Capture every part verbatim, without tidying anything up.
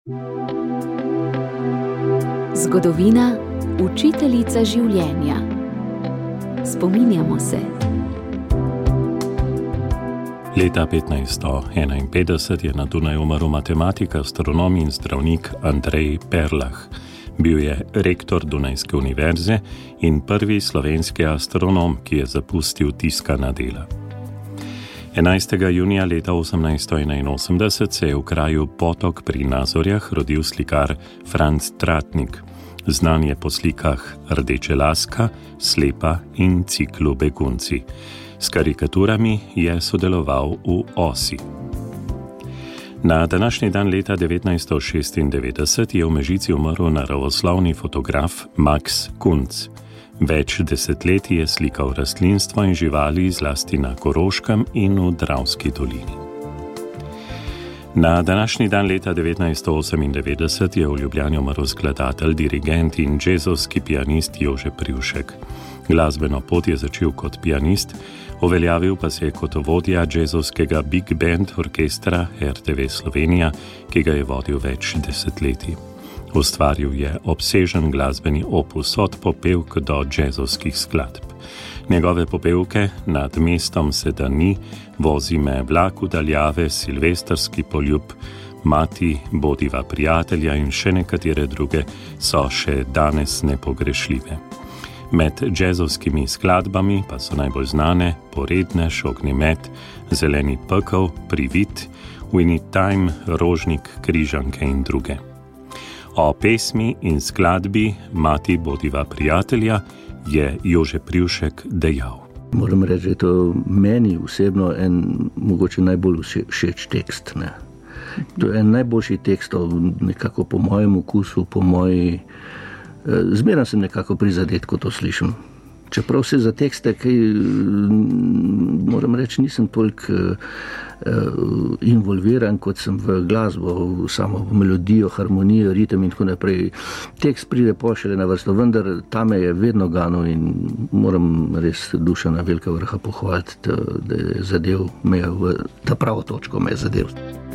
Zgodovina, učiteljica življenja. Spominjamo se. Leta petnajststo enainpetdeset je na Dunaju umrl matematik, astronom in zdravnik Andrej Perlah. Bil je rektor Dunajske univerze in prvi slovenski astronom, ki je zapustil tiskana dela. enajstega junija leta osemnajststo enainosemdeset se je v kraju Potok pri Nazorjah rodil slikar Franc Tratnik. Znan je po slikah Rdeče laska, Slepa in ciklu Begunci. S karikaturami je sodeloval v Osi. Na današnji dan leta devetnajststo šestindevetdeset je v Mežici umrl naravoslovni fotograf Max Kunc. Več desetletij je slikal rastlinstvo in živali zlasti na Koroškem in v Dravski dolini. Na današnji dan leta devetnajststo osemindevetdeset je v Ljubljani umrl skladatelj, dirigent in džezovski pianist Jože Privšek. Glasbeno pot je začel kot pianist, uveljavil pa se je kot vodja džezovskega Big Band orkestra R T V Slovenija, ki ga je vodil več desetletij. Ustvaril je obsežen glasbeni opus od popevk do džezovskih skladb. Njegove popevke Nad mestom se da ni, Vozi me vlak v daljave, Silvestrski poljub, Mati, bodiva prijatelja in še nekatere druge so še danes nepogrešljive. Med džezovskimi skladbami pa so najbolj znane Porednež, Ognjemet, Zeleni pekel, Privid, We Need Time, Rožnik, Križanke in druge. O pesmi in skladbi Mati, bodiva prijatelja je Jože Privšek dejal. Moram reči, da je to meni osebno en mogoče najbolj všeč tekst. Ne? To je en najboljši tekstov, nekako po mojem okusu, po moji... Zmeraj sem nekako prizadet, ko to slišim. Čeprav se za tekste, kaj moram reči, nisem toliko uh, involviran, kot sem v glasbo, v samo v melodijo, harmonijo, ritem in tako naprej. Tekst pride pošele na vrsto, vendar ta me je vedno ganil in moram res Dušana Velika Vrha pohvaliti, da, da je zadev me v ta pravo točko me je zadev.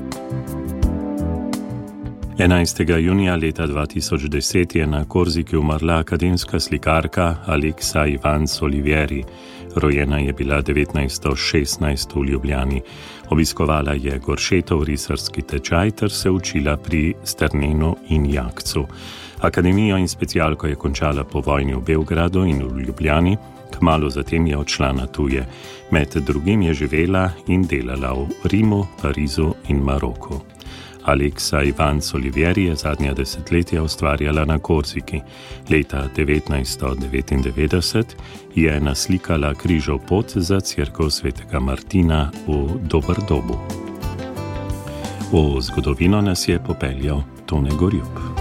enajstega junija leta dva tisoč deset je na Korziki umrla akademska slikarka Aleksa Ivanc Olivieri. Rojena je bila devetnajststo šestnajst v Ljubljani. Obiskovala je Goršetov risarski tečaj ter se učila pri Sternenu in Jakcu. Akademijo in specialko je končala po vojni v Beogradu in v Ljubljani. Kmalu zatem je odšla na tuje. Med drugim je živela in delala v Rimu, Parizu in Maroku. Aleksa Ivanc Olivieri je zadnja desetletja ustvarjala na Korziki. Leta devetnajststo devetindevetdeset je naslikala križov pot za cerkev svetega Martina v Doberdobu. V zgodovino nas je popeljal Tone Gorjup.